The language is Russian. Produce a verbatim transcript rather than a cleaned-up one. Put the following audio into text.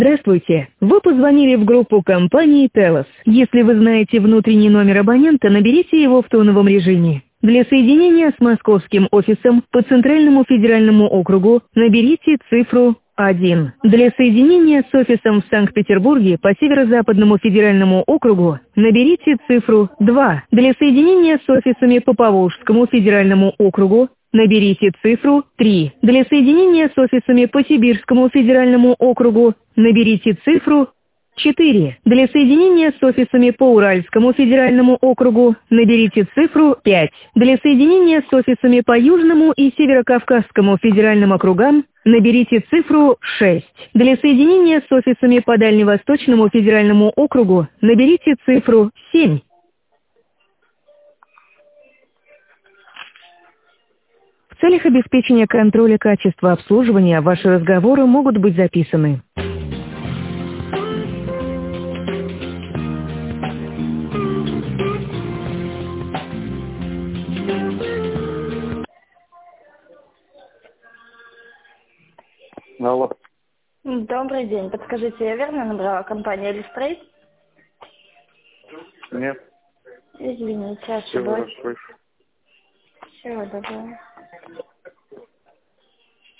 Здравствуйте! Вы позвонили в группу компании Телос. Если вы знаете внутренний номер абонента, наберите его в тоновом режиме. Для соединения с московским офисом по Центральному федеральному округу наберите цифру один. Для соединения с офисом в Санкт-Петербурге по Северо-Западному федеральному округу наберите цифру два. Для соединения с офисами по Поволжскому федеральному округу наберите цифру три. Для соединения с офисами по Сибирскому федеральному округу наберите цифру четыре. Для соединения с офисами по Уральскому федеральному округу наберите цифру пять. Для соединения с офисами по Южному и Северокавказскому федеральным округам наберите цифру шесть. Для соединения с офисами по Дальневосточному федеральному округу наберите цифру семь. В целях обеспечения контроля качества обслуживания ваши разговоры могут быть записаны. Алло. Добрый день. Подскажите, я верно набрала компанию Элистрейд? Нет. Извините, Всего раз ошиблась. слышу. Всего доброго.